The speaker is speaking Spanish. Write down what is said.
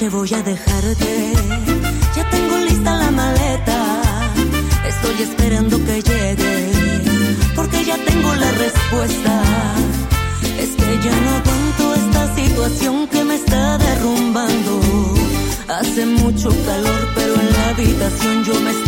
que voy a dejarte. Ya tengo lista la maleta, estoy esperando que llegue, porque ya tengo la respuesta. Es que ya no aguanto esta situación que me está derrumbando. Hace mucho calor, pero en la habitación yo me estoy